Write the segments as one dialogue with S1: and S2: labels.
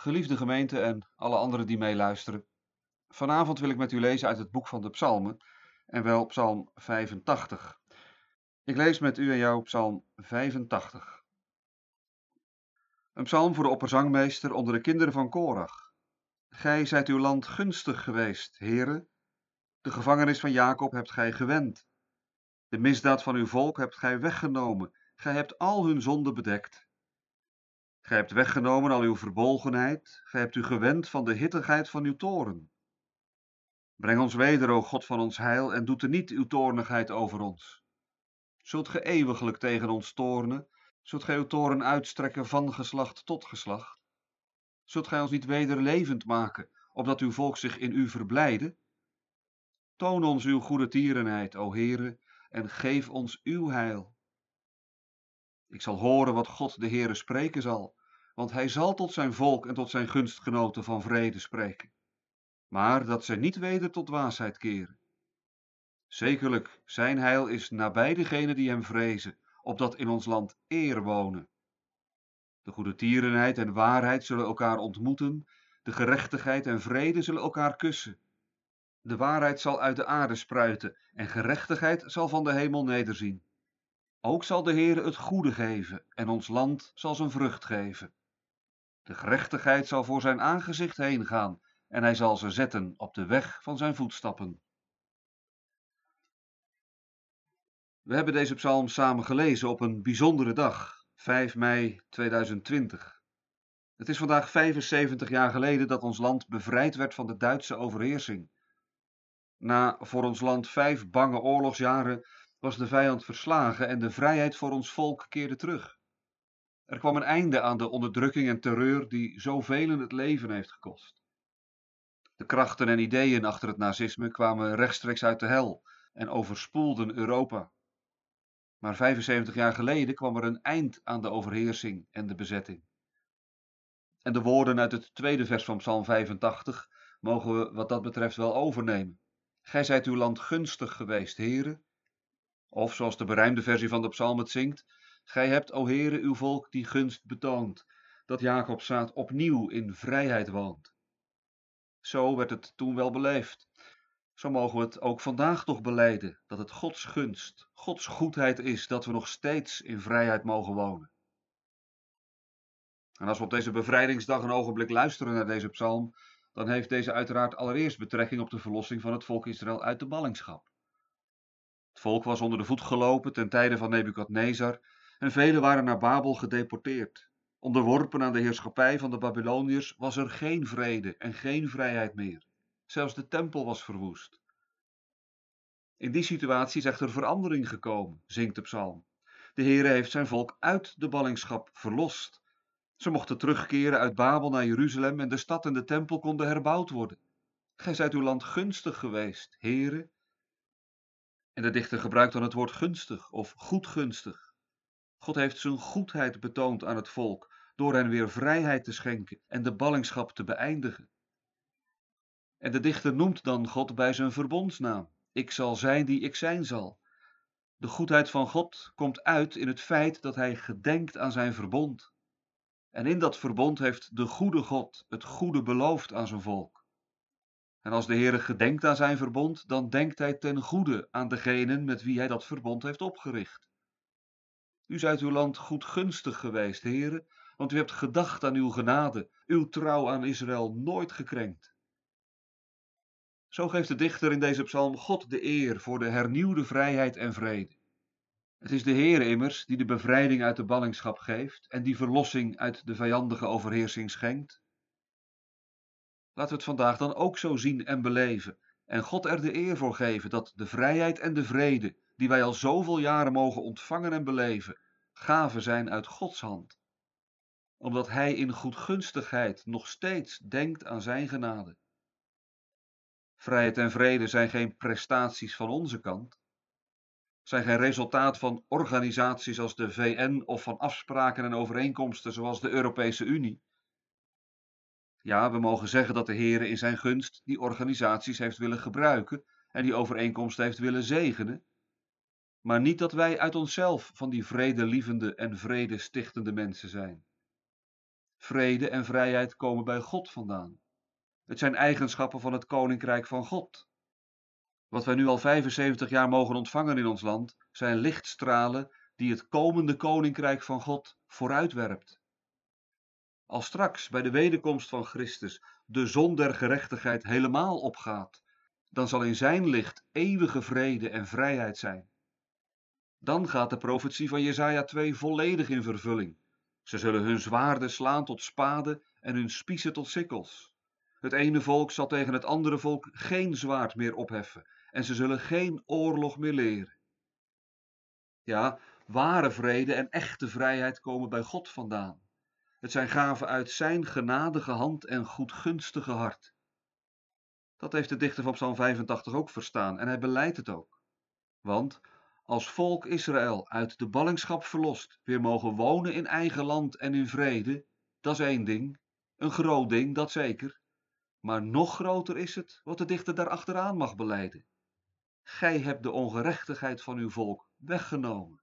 S1: Geliefde gemeente en alle anderen die meeluisteren. Vanavond wil ik met u lezen uit het boek van de Psalmen, en wel Psalm 85. Ik lees met u en jou Psalm 85. Een psalm voor de opperzangmeester onder de kinderen van Korach. Gij zijt uw land gunstig geweest, Heere. De gevangenis van Jacob hebt gij gewend. De misdaad van uw volk hebt gij weggenomen. Gij hebt al hun zonden bedekt. Gij hebt weggenomen al uw verbolgenheid. Gij hebt u gewend van de hittigheid van uw toorn. Breng ons weder, o God van ons heil, en doet er niet uw toornigheid over ons. Zult ge eeuwiglijk tegen ons toornen? Zult gij uw toorn uitstrekken van geslacht tot geslacht? Zult gij ons niet weder levend maken, opdat uw volk zich in u verblijde? Toon ons uw goede tierenheid, o Heere, en geef ons uw heil. Ik zal horen wat God de Heere spreken zal, want hij zal tot zijn volk en tot zijn gunstgenoten van vrede spreken. Maar dat zij niet weder tot dwaasheid keren. Zekerlijk, zijn heil is nabij degenen die hem vrezen, opdat in ons land eer wonen. De goede tierenheid en waarheid zullen elkaar ontmoeten, de gerechtigheid en vrede zullen elkaar kussen. De waarheid zal uit de aarde spruiten en gerechtigheid zal van de hemel nederzien. Ook zal de Heere het goede geven en ons land zal zijn vrucht geven. De gerechtigheid zal voor zijn aangezicht heen gaan en hij zal ze zetten op de weg van zijn voetstappen. We hebben deze psalm samen gelezen op een bijzondere dag, 5 mei 2020. Het is vandaag 75 jaar geleden dat ons land bevrijd werd van de Duitse overheersing. Na voor ons land 5 bange oorlogsjaren was de vijand verslagen en de vrijheid voor ons volk keerde terug. Er kwam een einde aan de onderdrukking en terreur die zoveel het leven heeft gekost. De krachten en ideeën achter het nazisme kwamen rechtstreeks uit de hel en overspoelden Europa. Maar 75 jaar geleden kwam er een eind aan de overheersing en de bezetting. En de woorden uit het tweede vers van Psalm 85 mogen we wat dat betreft wel overnemen. Gij zijt uw land gunstig geweest, Heere. Of zoals de berijmde versie van de psalm het zingt. Gij hebt, o Heere, uw volk die gunst betoond, dat Jacobszaad opnieuw in vrijheid woont. Zo werd het toen wel beleefd. Zo mogen we het ook vandaag toch belijden, dat het Gods gunst, Gods goedheid is, dat we nog steeds in vrijheid mogen wonen. En als we op deze bevrijdingsdag een ogenblik luisteren naar deze psalm, dan heeft deze uiteraard allereerst betrekking op de verlossing van het volk Israël uit de ballingschap. Het volk was onder de voet gelopen ten tijde van Nebukadnezar en velen waren naar Babel gedeporteerd. Onderworpen aan de heerschappij van de Babyloniërs was er geen vrede en geen vrijheid meer. Zelfs de tempel was verwoest. In die situatie is echter verandering gekomen, zingt de psalm. De Heere heeft zijn volk uit de ballingschap verlost. Ze mochten terugkeren uit Babel naar Jeruzalem en de stad en de tempel konden herbouwd worden. Gij zijt uw land gunstig geweest, Heere. En de dichter gebruikt dan het woord gunstig of goedgunstig. God heeft zijn goedheid betoond aan het volk door hen weer vrijheid te schenken en de ballingschap te beëindigen. En de dichter noemt dan God bij zijn verbondsnaam. Ik zal zijn die ik zijn zal. De goedheid van God komt uit in het feit dat hij gedenkt aan zijn verbond. En in dat verbond heeft de goede God het goede beloofd aan zijn volk. En als de Heere gedenkt aan zijn verbond, dan denkt hij ten goede aan degenen met wie hij dat verbond heeft opgericht. U zijt uw land goedgunstig geweest, Heere, want u hebt gedacht aan uw genade, uw trouw aan Israël nooit gekrenkt. Zo geeft de dichter in deze psalm God de eer voor de hernieuwde vrijheid en vrede. Het is de Heere immers die de bevrijding uit de ballingschap geeft en die verlossing uit de vijandige overheersing schenkt. Laten we het vandaag dan ook zo zien en beleven en God er de eer voor geven dat de vrijheid en de vrede, die wij al zoveel jaren mogen ontvangen en beleven, gaven zijn uit Gods hand. Omdat Hij in goedgunstigheid nog steeds denkt aan zijn genade. Vrijheid en vrede zijn geen prestaties van onze kant, zijn geen resultaat van organisaties als de VN of van afspraken en overeenkomsten zoals de Europese Unie. Ja, we mogen zeggen dat de Heere in zijn gunst die organisaties heeft willen gebruiken en die overeenkomsten heeft willen zegenen, maar niet dat wij uit onszelf van die vredelievende en vredestichtende mensen zijn. Vrede en vrijheid komen bij God vandaan. Het zijn eigenschappen van het Koninkrijk van God. Wat wij nu al 75 jaar mogen ontvangen in ons land, zijn lichtstralen die het komende Koninkrijk van God vooruitwerpt. Als straks bij de wederkomst van Christus de zon der gerechtigheid helemaal opgaat, dan zal in zijn licht eeuwige vrede en vrijheid zijn. Dan gaat de profetie van Jesaja 2 volledig in vervulling. Ze zullen hun zwaarden slaan tot spaden en hun spiezen tot sikkels. Het ene volk zal tegen het andere volk geen zwaard meer opheffen en ze zullen geen oorlog meer leren. Ja, ware vrede en echte vrijheid komen bij God vandaan. Het zijn gaven uit zijn genadige hand en goedgunstige hart. Dat heeft de dichter van Psalm 85 ook verstaan en hij belijdt het ook. Want als volk Israël uit de ballingschap verlost weer mogen wonen in eigen land en in vrede, dat is één ding, een groot ding, dat zeker. Maar nog groter is het wat de dichter daarachteraan mag belijden. Gij hebt de ongerechtigheid van uw volk weggenomen.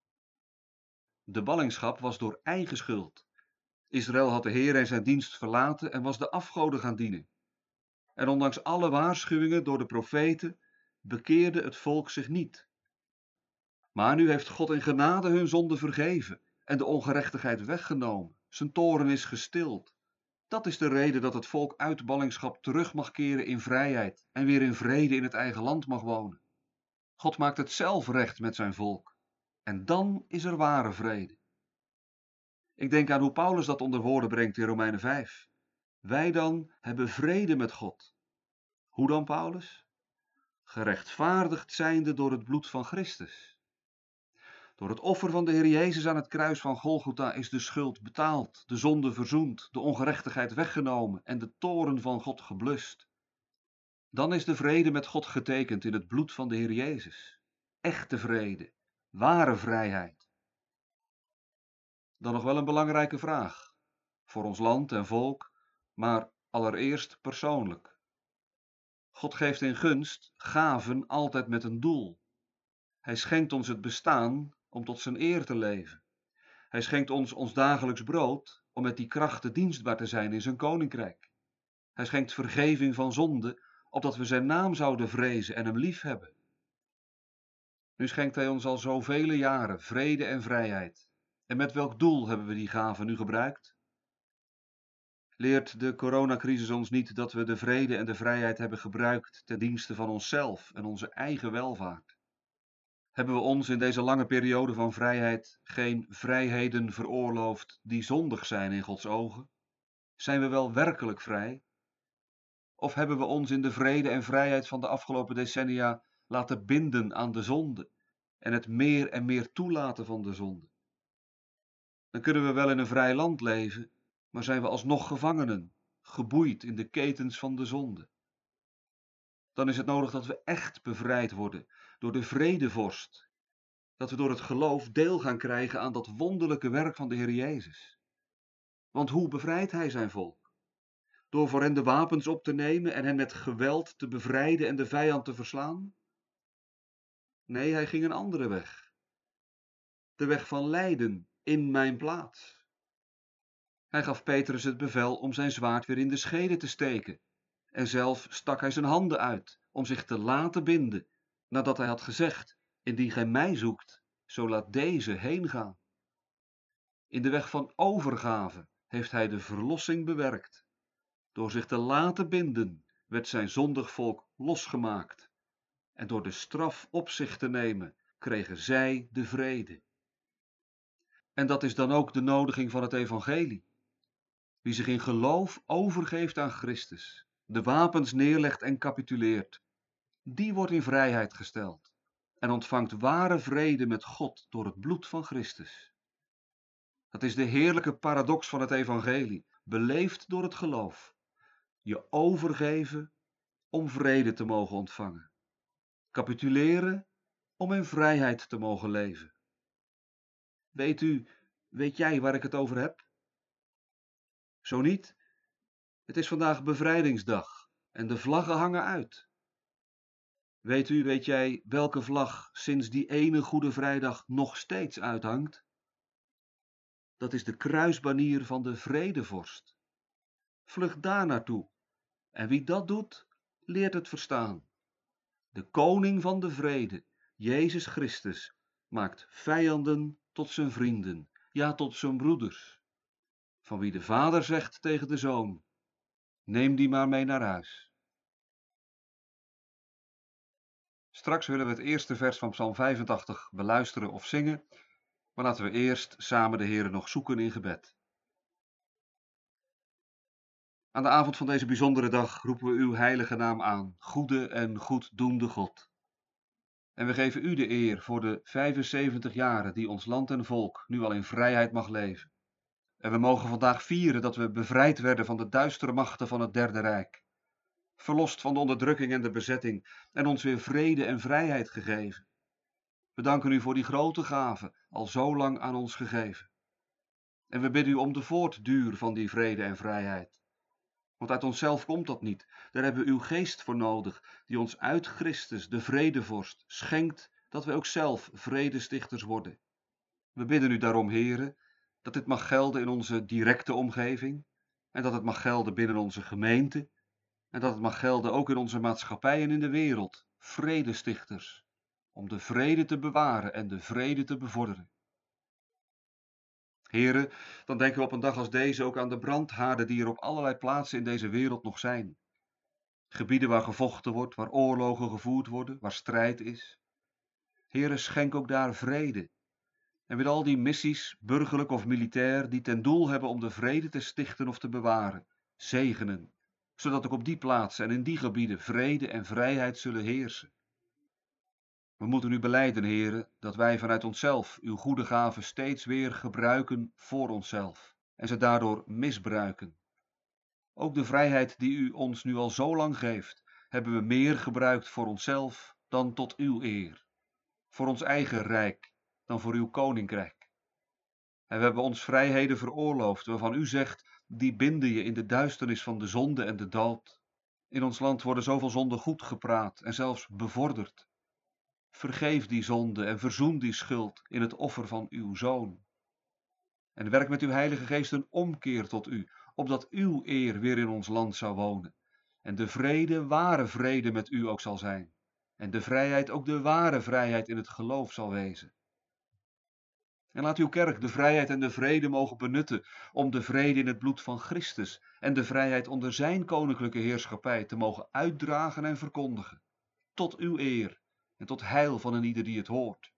S1: De ballingschap was door eigen schuld. Israël had de Heer en zijn dienst verlaten en was de afgoden gaan dienen. En ondanks alle waarschuwingen door de profeten bekeerde het volk zich niet. Maar nu heeft God in genade hun zonde vergeven en de ongerechtigheid weggenomen. Zijn toorn is gestild. Dat is de reden dat het volk uit ballingschap terug mag keren in vrijheid en weer in vrede in het eigen land mag wonen. God maakt het zelf recht met zijn volk. En dan is er ware vrede. Ik denk aan hoe Paulus dat onder woorden brengt in Romeinen 5. Wij dan hebben vrede met God. Hoe dan, Paulus? Gerechtvaardigd zijnde door het bloed van Christus. Door het offer van de Heer Jezus aan het kruis van Golgotha is de schuld betaald, de zonde verzoend, de ongerechtigheid weggenomen en de toorn van God geblust. Dan is de vrede met God getekend in het bloed van de Heer Jezus. Echte vrede, ware vrijheid. Dan nog wel een belangrijke vraag, voor ons land en volk, maar allereerst persoonlijk. God geeft in gunst gaven altijd met een doel. Hij schenkt ons het bestaan om tot zijn eer te leven. Hij schenkt ons ons dagelijks brood om met die krachten dienstbaar te zijn in zijn koninkrijk. Hij schenkt vergeving van zonde, opdat we zijn naam zouden vrezen en hem liefhebben. Nu schenkt hij ons al zoveel jaren vrede en vrijheid. En met welk doel hebben we die gaven nu gebruikt? Leert de coronacrisis ons niet dat we de vrede en de vrijheid hebben gebruikt ten dienste van onszelf en onze eigen welvaart? Hebben we ons in deze lange periode van vrijheid geen vrijheden veroorloofd die zondig zijn in Gods ogen? Zijn we wel werkelijk vrij? Of hebben we ons in de vrede en vrijheid van de afgelopen decennia laten binden aan de zonde en het meer en meer toelaten van de zonde? Dan kunnen we wel in een vrij land leven, maar zijn we alsnog gevangenen, geboeid in de ketens van de zonde. Dan is het nodig dat we echt bevrijd worden door de vredevorst, dat we door het geloof deel gaan krijgen aan dat wonderlijke werk van de Heer Jezus. Want hoe bevrijdt hij zijn volk? Door voor hen de wapens op te nemen en hen met geweld te bevrijden en de vijand te verslaan? Nee, hij ging een andere weg. De weg van lijden in mijn plaats. Hij gaf Petrus het bevel om zijn zwaard weer in de schede te steken. En zelf stak hij zijn handen uit om zich te laten binden, nadat hij had gezegd: indien gij mij zoekt, zo laat deze heen gaan. In de weg van overgave heeft hij de verlossing bewerkt. Door zich te laten binden werd zijn zondig volk losgemaakt. En door de straf op zich te nemen, kregen zij de vrede. En dat is dan ook de nodiging van het evangelie. Wie zich in geloof overgeeft aan Christus, de wapens neerlegt en capituleert, die wordt in vrijheid gesteld en ontvangt ware vrede met God door het bloed van Christus. Dat is de heerlijke paradox van het evangelie, beleefd door het geloof. Je overgeven om vrede te mogen ontvangen. Capituleren om in vrijheid te mogen leven. Weet jij waar ik het over heb? Zo niet? Het is vandaag bevrijdingsdag en de vlaggen hangen uit. Weet jij welke vlag sinds die ene Goede Vrijdag nog steeds uithangt? dat is de kruisbanier van de vredevorst. Vlucht daar naartoe. En wie dat doet, leert het verstaan. De koning van de vrede, Jezus Christus, maakt vijanden tot zijn vrienden, ja tot zijn broeders. Van wie de vader zegt tegen de zoon, neem die maar mee naar huis. Straks willen we het eerste vers van Psalm 85 beluisteren of zingen, maar laten we eerst samen de Heere nog zoeken in gebed. Aan de avond van deze bijzondere dag roepen we uw heilige naam aan, goede en goeddoende God. En we geven u de eer voor de 75 jaren die ons land en volk nu al in vrijheid mag leven. En we mogen vandaag vieren dat we bevrijd werden van de duistere machten van het Derde Rijk. Verlost van de onderdrukking en de bezetting en ons weer vrede en vrijheid gegeven. We danken u voor die grote gave, al zo lang aan ons gegeven. En we bidden u om de voortduur van die vrede en vrijheid. Want uit onszelf komt dat niet. Daar hebben we uw geest voor nodig, die ons uit Christus, de vredevorst, schenkt dat we ook zelf vredestichters worden. We bidden u daarom, Heere, dat dit mag gelden in onze directe omgeving, en dat het mag gelden binnen onze gemeente, en dat het mag gelden ook in onze maatschappij en in de wereld, vredestichters, om de vrede te bewaren en de vrede te bevorderen. Heren, dan denken we op een dag als deze ook aan de brandhaarden die er op allerlei plaatsen in deze wereld nog zijn. Gebieden waar gevochten wordt, waar oorlogen gevoerd worden, waar strijd is. Heren, schenk ook daar vrede. En met al die missies, burgerlijk of militair, die ten doel hebben om de vrede te stichten of te bewaren, zegenen, zodat ook op die plaatsen en in die gebieden vrede en vrijheid zullen heersen. We moeten u belijden, heren, dat wij vanuit onszelf uw goede gaven steeds weer gebruiken voor onszelf en ze daardoor misbruiken. Ook de vrijheid die u ons nu al zo lang geeft, hebben we meer gebruikt voor onszelf dan tot uw eer. Voor ons eigen rijk dan voor uw koninkrijk. En we hebben ons vrijheden veroorloofd waarvan u zegt, die binden je in de duisternis van de zonde en de dood. In ons land worden zoveel zonden goed gepraat en zelfs bevorderd. Vergeef die zonde en verzoen die schuld in het offer van uw Zoon. En werk met uw Heilige Geest een omkeer tot u, opdat uw eer weer in ons land zou wonen. En de vrede, ware vrede met u ook zal zijn. En de vrijheid ook de ware vrijheid in het geloof zal wezen. En laat uw kerk de vrijheid en de vrede mogen benutten om de vrede in het bloed van Christus en de vrijheid onder zijn koninklijke heerschappij te mogen uitdragen en verkondigen. Tot uw eer en tot heil van een ieder die het hoort.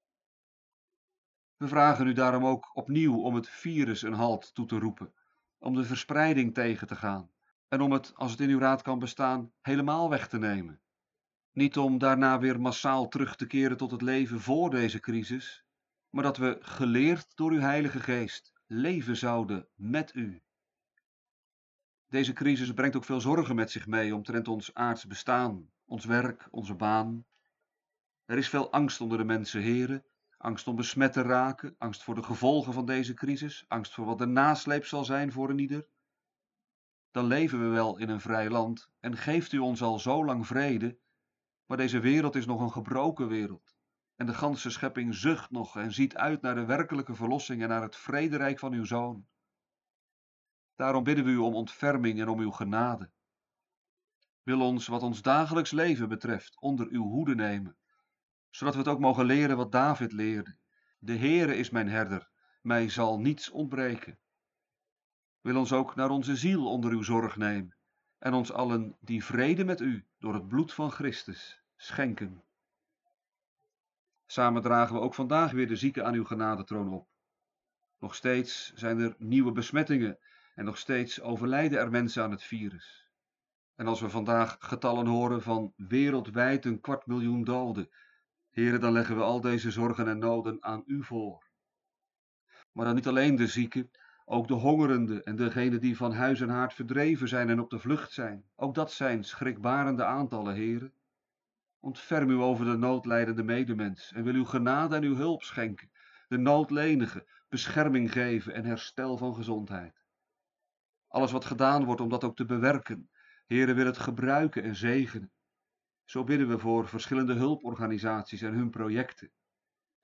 S1: We vragen u daarom ook opnieuw om het virus een halt toe te roepen, om de verspreiding tegen te gaan en om het, als het in uw raad kan bestaan, helemaal weg te nemen. Niet om daarna weer massaal terug te keren tot het leven voor deze crisis, maar dat we, geleerd door uw Heilige Geest, leven zouden met u. Deze crisis brengt ook veel zorgen met zich mee omtrent ons aards bestaan, ons werk, onze baan. Er is veel angst onder de mensen, heren. Angst om besmet te raken, angst voor de gevolgen van deze crisis, angst voor wat de nasleep zal zijn voor een ieder. Dan leven we wel in een vrij land en geeft u ons al zo lang vrede, maar deze wereld is nog een gebroken wereld. En de ganse schepping zucht nog en ziet uit naar de werkelijke verlossing en naar het vrederijk van uw Zoon. Daarom bidden we u om ontferming en om uw genade. Wil ons, wat ons dagelijks leven betreft, onder uw hoede nemen, zodat we het ook mogen leren wat David leerde. De Heere is mijn herder, mij zal niets ontbreken. Wil ons ook naar onze ziel onder uw zorg nemen en ons allen die vrede met u door het bloed van Christus schenken. Samen dragen we ook vandaag weer de zieken aan uw genadetroon op. Nog steeds zijn er nieuwe besmettingen en nog steeds overlijden er mensen aan het virus. En als we vandaag getallen horen van wereldwijd 250.000 doden, Heren, dan leggen we al deze zorgen en noden aan u voor. Maar dan niet alleen de zieken, ook de hongerenden en degenen die van huis en haard verdreven zijn en op de vlucht zijn. Ook dat zijn schrikbarende aantallen, Heren. Ontferm u over de noodlijdende medemens en wil uw genade en uw hulp schenken, de noodlenige bescherming geven en herstel van gezondheid. Alles wat gedaan wordt om dat ook te bewerken, Heren, wil het gebruiken en zegenen. Zo bidden we voor verschillende hulporganisaties en hun projecten.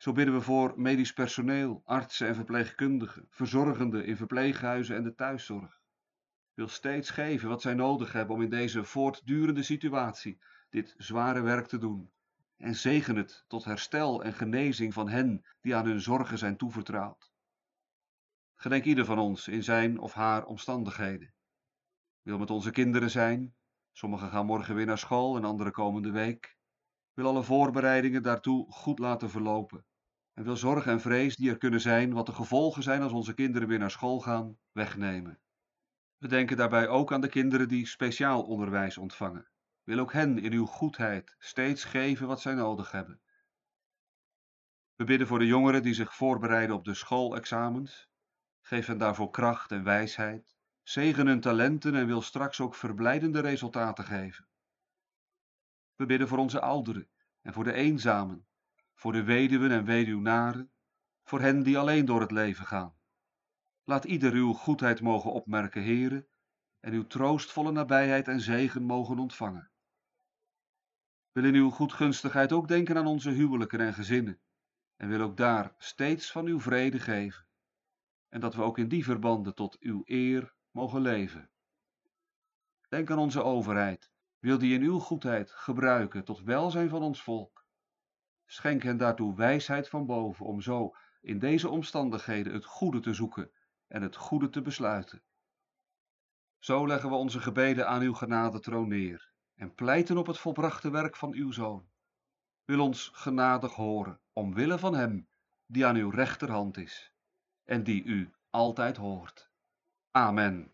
S1: Zo bidden we voor medisch personeel, artsen en verpleegkundigen, verzorgenden in verpleeghuizen en de thuiszorg. Wil steeds geven wat zij nodig hebben om in deze voortdurende situatie dit zware werk te doen. En zegen het tot herstel en genezing van hen die aan hun zorgen zijn toevertrouwd. Gedenk ieder van ons in zijn of haar omstandigheden. Wil met onze kinderen zijn. Sommigen gaan morgen weer naar school en anderen komende week. Wil alle voorbereidingen daartoe goed laten verlopen. En wil zorg en vrees die er kunnen zijn, wat de gevolgen zijn als onze kinderen weer naar school gaan, wegnemen. We denken daarbij ook aan de kinderen die speciaal onderwijs ontvangen. Wil ook hen in uw goedheid steeds geven wat zij nodig hebben. We bidden voor de jongeren die zich voorbereiden op de schoolexamens. Geef hen daarvoor kracht en wijsheid. Zegen hun talenten en wil straks ook verblijdende resultaten geven. We bidden voor onze ouderen en voor de eenzamen, voor de weduwen en weduwnaren, voor hen die alleen door het leven gaan. Laat ieder uw goedheid mogen opmerken, Heere, en uw troostvolle nabijheid en zegen mogen ontvangen. Wil in uw goedgunstigheid ook denken aan onze huwelijken en gezinnen, en wil ook daar steeds van uw vrede geven, en dat we ook in die verbanden tot uw eer mogen leven. Denk aan onze overheid, wil die in uw goedheid gebruiken tot welzijn van ons volk. Schenk hen daartoe wijsheid van boven, om zo in deze omstandigheden het goede te zoeken en het goede te besluiten. Zo leggen we onze gebeden aan uw genadetroon neer en pleiten op het volbrachte werk van uw Zoon. Wil ons genadig horen, omwille van hem die aan uw rechterhand is en die u altijd hoort. Amen.